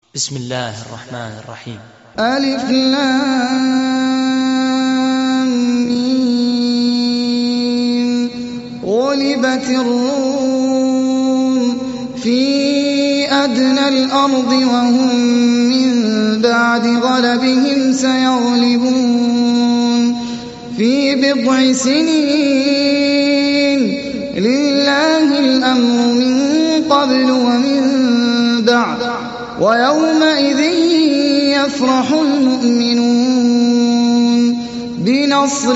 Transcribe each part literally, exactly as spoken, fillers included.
بسم الله الرحمن الرحيم. ألف لام ميم. غلبت الروم في أدنى الأرض وهم من بعد غلبهم سيغلبون في بضع سنين. لله الأمر من قبل ومن بعد ويومئذ يفرح المؤمنون بنصر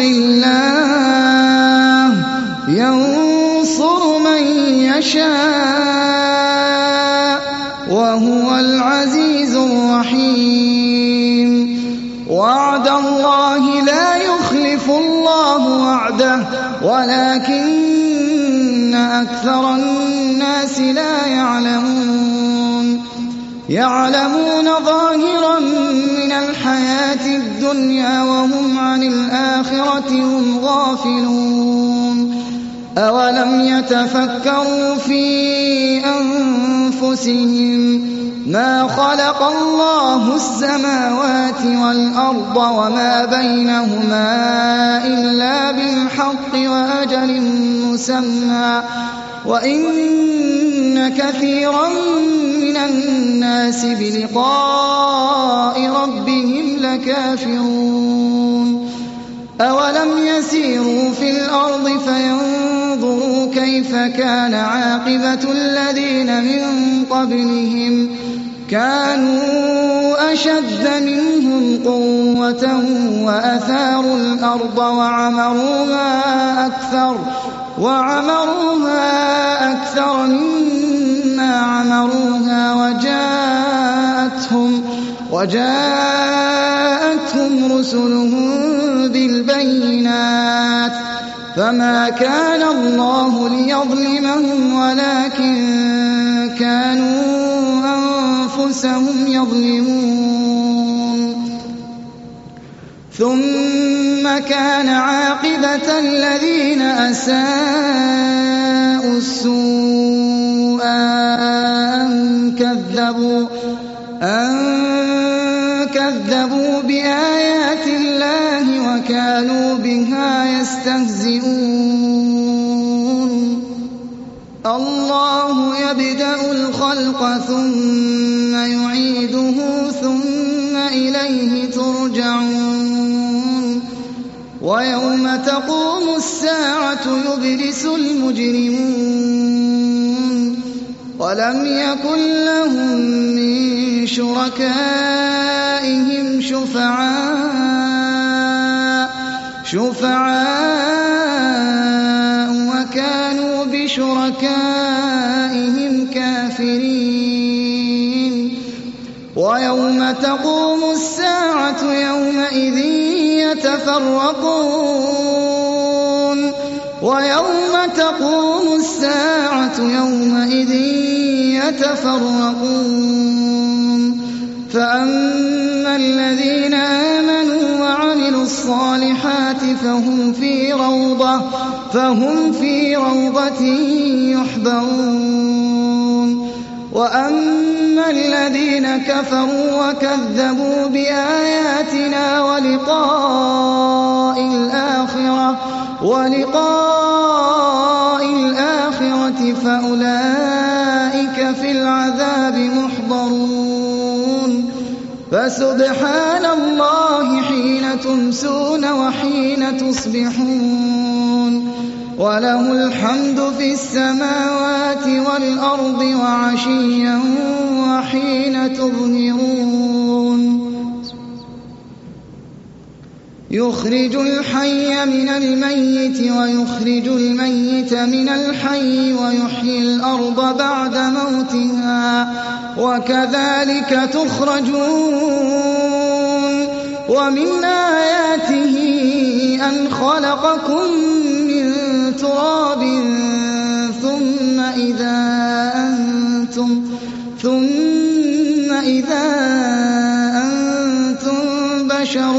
الله ينصر من يشاء وهو العزيز الرحيم. وعد الله لا يخلف الله وعده ولكن أكثر الناس لا يعلمون. يعلمون ظاهرا من الحياة الدنيا وهم عن الآخرة هم غافلون. أولم يتفكروا في أنفسهم ما خلق الله السماوات والأرض وما بينهما إلا بالحق وأجل مسمى وإن كثيرا من الناس بلقاء ربهم لكافرون. أولم يسيروا في الأرض فينظروا كيف كان عاقبة الذين من قبلهم كانوا أشد منهم قوة وأثاروا الأرض وعمروها أكثر وعمروها أكثر مما عمروها وجاءتهم وجاءتهم رسلهم بالبينات فما كان الله ليظلمهم ولكن كانوا أنفسهم يظلمون. ثم كان عاقبة الذين أساءوا السوء أن كذبوا أن كذبوا بآيات الله وكانوا بها يستهزئون. الله يبدأ الخلق ثم يعيده ثم إليه ترجعون. ويوم تقوم الساعة يبلس المجرمون ولم يكن لهم من شركائهم شفعاء شفعاء وكانوا بشركائهم كافرين. ويوم تقوم الساعة يومئذ يتفرقون ويوم تقوم الساعة يومئذ يتفرقون فأما الذين آمنوا وعملوا الصالحات فهم في روضة فهم في روضة يحبرون. وأما الذين كفروا وكذبوا بآياتنا ولقاء الآخرة ولقاء الآخرة فأولئك في العذاب محضرون. فسبحان الله حين تمسون وحين تصبحون وله الحمد في السماوات والأرض وعشيا وحين تظهرون. يخرج الحي من الميت ويخرج الميت من الحي ويحيي الأرض بعد موتها وكذلك تخرجون. ومن آياته أن خلقكم من تراب ثم إذا أنتم ثم إذا أنتم بشر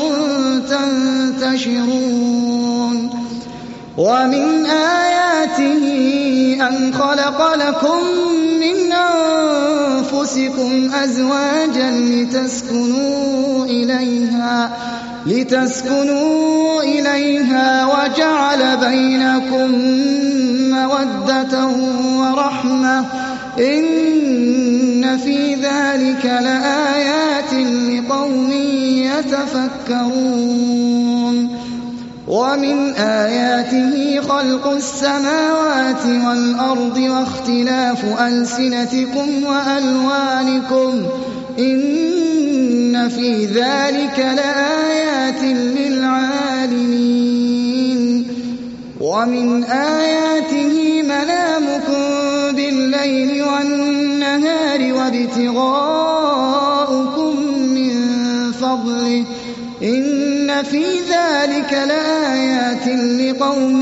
تنتشرون. ومن آياته أن خلق لكم من أنفسكم أزواجا لتسكنوا إليها لتسكنوا إليها وجعل بينكم مودة ورحمة إن في ذلك لآيات لقوم يتفكرون ومن آياته خلق السماوات والأرض واختلاف ألسنتكم وألوانكم إن في ذلك لآيات للعالمين ومن آياته منامكم بالليل والنهار وابتغاؤكم من فضله إن في ذلك لآيات لقوم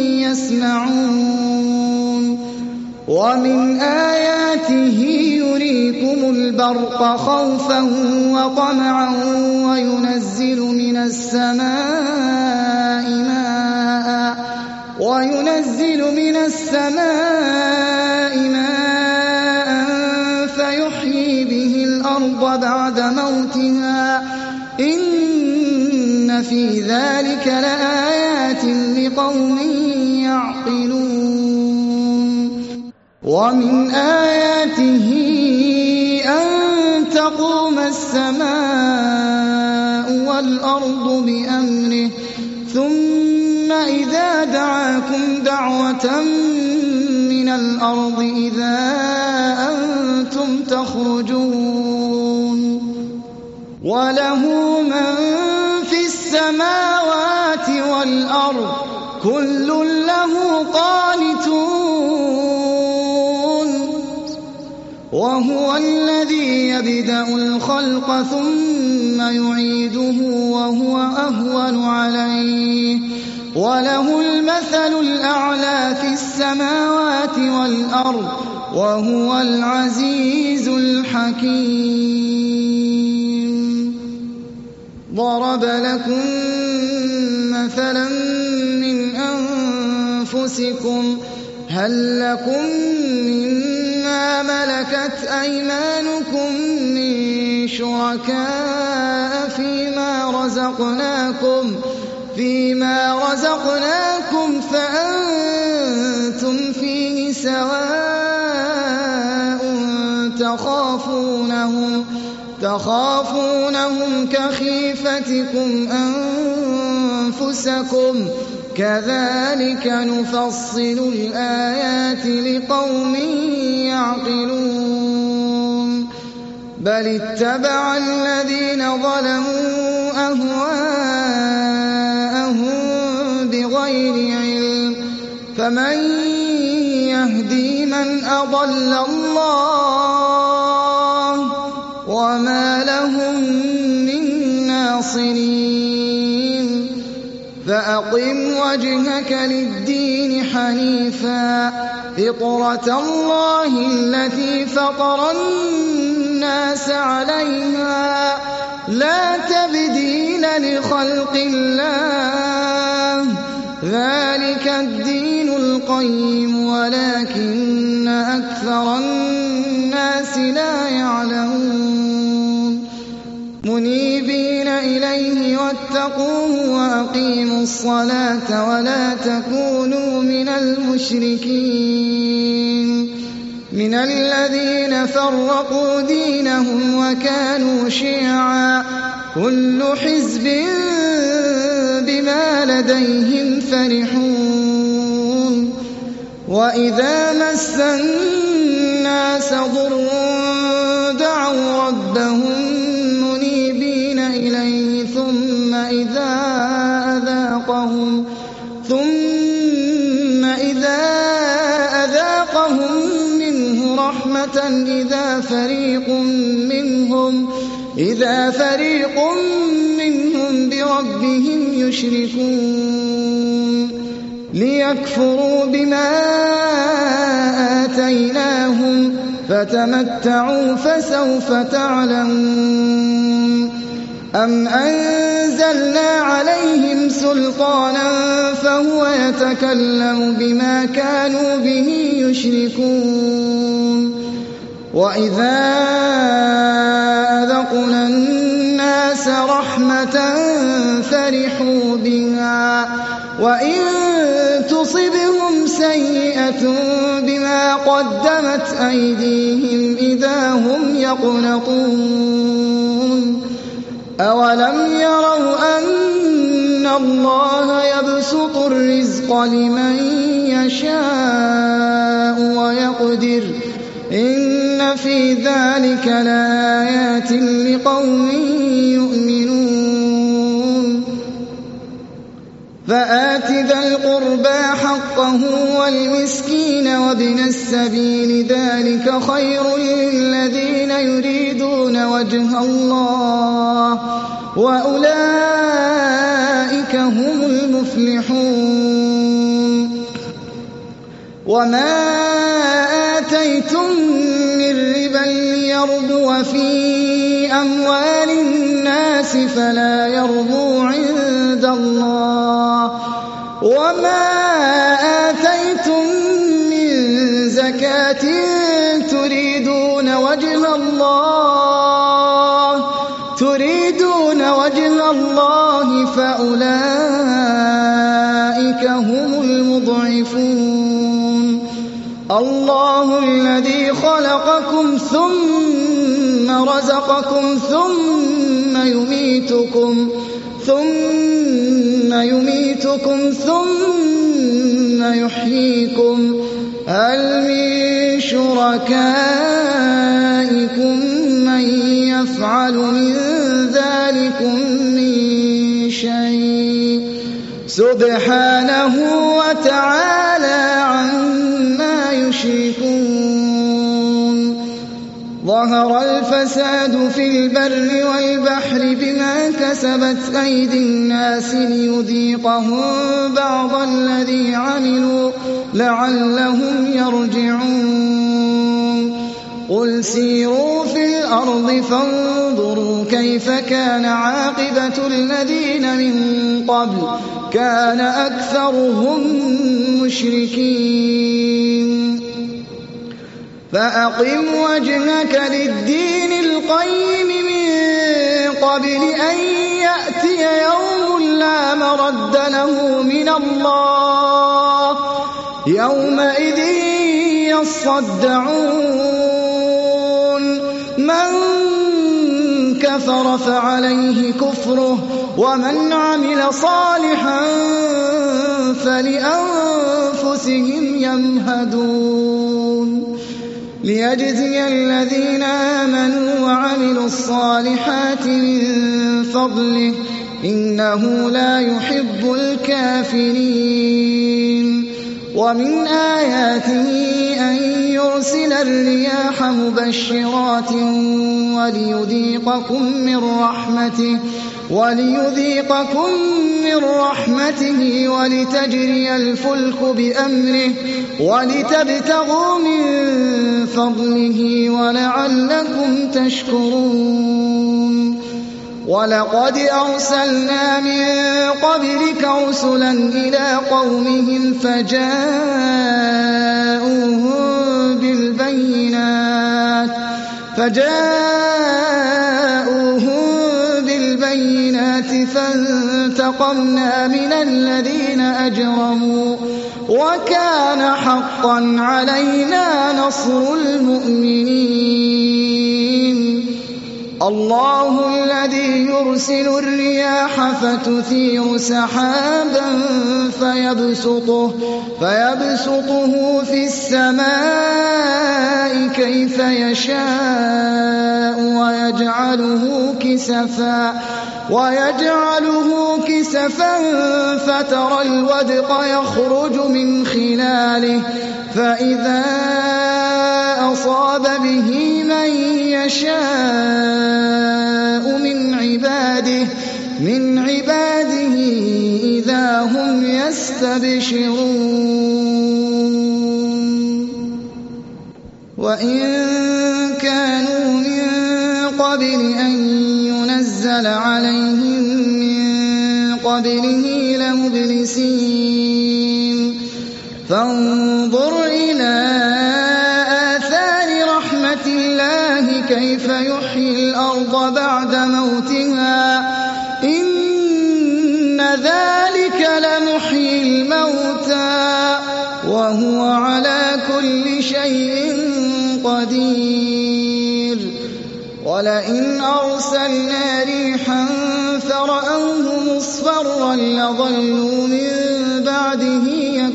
يسمعون ومن آياته يريكم البرق خوفا وطمعا وينزل من السماء ماء وينزل من السماء ماء فيحيي به الأرض بعد موتها إن في ذلك لآيات لقوم يعقلون ومن آياته أن تقوم السماء والأرض بأمره ثم إذا دعاكم دعوة من الأرض إذا أنتم تخرجون وله من في السماوات والأرض كل له قانتون وهو الذي يبدأ الخلق ثم يعيده وهو أهون عليه وله المثل الأعلى في السماوات والأرض وهو العزيز الحكيم ضرب لكم مثلا من أنفسكم هل لكم مما ملكت أيمانكم من شركاء فيما رزقناكم فيما رزقناكم فأنتم فيه سواء تخافونهم تخافونهم كخيفتكم أنفسكم كذلك نفصل الآيات لقوم يعقلون بل اتبع الذين ظلموا أهواءهم بغير علم فمن يهدي من أضل الله وما لهم من ناصرين فأقم وجهك للدين حنيفا فطرة الله التي فطر الناس عليها لا تبديل لخلق الله ذلك الدين القيم ولكن أكثر الناس لا يعلمون منيبين إليه واتقوه وأقيموا الصلاة ولا تكونوا من المشركين من الذين فرقوا دينهم وكانوا شيعا كل حزب بما لديهم فرحون وإذا مس الناس ضر دعوا ربهم منيبين إليه ثم إذا أذاقهم ثم إذا أذاقهم منه رحمة إذا فريق منهم إذا فريق منهم بربهم يشركون ليكفروا بما آتيناهم فتمتعوا فسوف تعلمون أم أنزلنا عليهم سلطانا فهو يتكلم بما كانوا به يشركون وإذا أذقنا الناس رحمة فرحوا بها وإن تصبهم سيئة بما قدمت أيديهم إذا هم يقنطون أولم يروا أن الله يبسط الرزق لمن يشاء ويقدر إن في ذلك لآيات لقوم يؤمنون فآت ذا القربى حقه والمسكين وابن السبيل ذلك خير للذين يريدون وجه الله وأولئك هم المفلحون وما آتيتم من ربا ليربو في أموال الناس فلا يربو عند الله وما آتيتم من زكاة تريدون وجه الله تريدون وجه الله فأولئك هم المضعفون الله الذي خلقكم ثم رزقكم ثم يميتكم ثم يميتكم ثم يحييكم هل من شركائكم من يفعل من ذلكم من شيء سبحانه وتعالى عما يشركون ظهر الفساد في البر والبحر بما كسبت أيدي الناس ليذيقهم بعض الذي عملوا لعلهم يرجعون قل سيروا في الأرض فانظروا كيف كان عاقبة الذين من قبل كان أكثرهم مشركين فأقم وجهك للدين القيم من قبل أن يأتي يوم لا مرد له من الله يومئذ يصدعون من كفر فعليه كفره ومن عمل صالحا فلأنفسهم يمهدون ليجزي الذين آمنوا وعملوا الصالحات من فضله إنه لا يحب الكافرين ومن آياته أن يرسل الرياح مبشرات وليذيقكم من رحمته وليذيقكم من رحمته ولتجري الفلك بأمره ولتبتغوا من فضله ولعلكم تشكرون ولقد أرسلنا من قبلك رسلا إلى قومهم فجاءوهم بالبينات فجاءوهم بالبينات فانتقمنا من الذين أجرموا وكان حقا علينا نصر المؤمنين الله الذي يرسل الرياح فتثير سحابا فيبسطه, فيبسطه في السماء كيف يشاء ويجعله كسفا, ويجعله كسفا فترى الودق يخرج من خلاله فإذا أصاب به من يشاء من عباده من عباده إذا هم يستبشرون وإن كانوا من قبل أن ينزل عليهم من قبله لمبلسين فانظر إلى آثار رحمة الله بعد موتها إن ذلك لمحيي الموتى وهو على كل شيء قدير ولئن أرسلنا ريحا فرأوه مصفرا لظلوا من بعده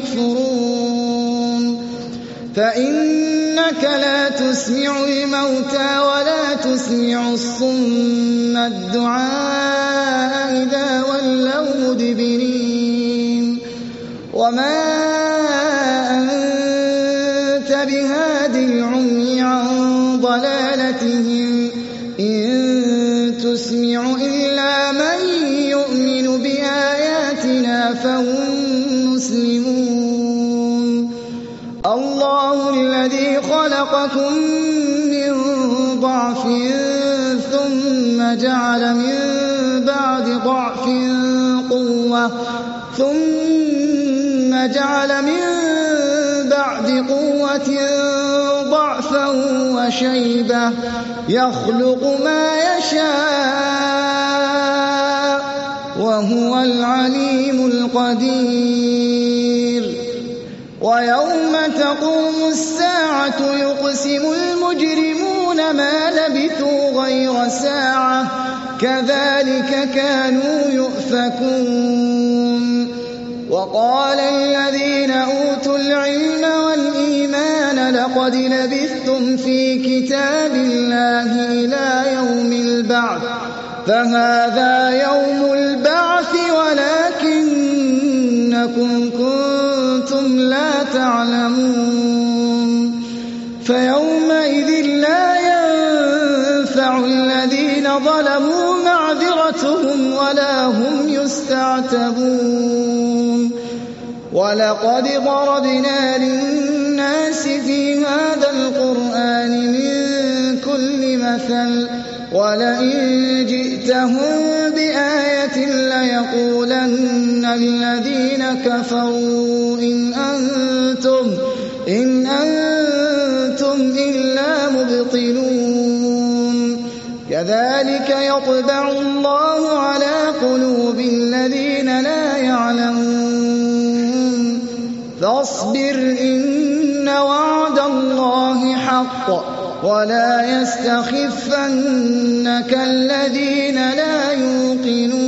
يكفرون فإنك لا تسمع الموتى ولا تسمع الصم الدعاء إذا ولوا مدبرين وما أنت بهاد العمي عن ضلالتهم إن تسمع إلا من يؤمن بآياتنا فهم مسلمون الله الذي خلقكم من ضعف ثم جعل من بعد ضعف قوة ثم جعل من بعد قوة ضعفا وشيبة يخلق ما يشاء وهو العليم القدير ويوم تقوم الساعة يقسم المجرمون ما لبثوا غير ساعة كذلك كانوا يؤفكون وقال الذين أوتوا العلم والإيمان لقد لبثتم في كتاب الله إلى يوم البعث فهذا يوم البعث ولكنكم كنتم لا تعلمون فيومئذ لا ينفع الذين ظلموا معذرتهم ولا هم يستعتبون ولقد ضربنا للناس في هذا القرآن من كل مثل ولئن جئتهم بآية ليقولن الذين كفروا إن أنتم إن أنتم إلا مبطلون كذلك يطبع الله على قلوب الذين لا يعلمون فاصبر إن وعد الله حق ولا يستخفنك الذين لا يوقنون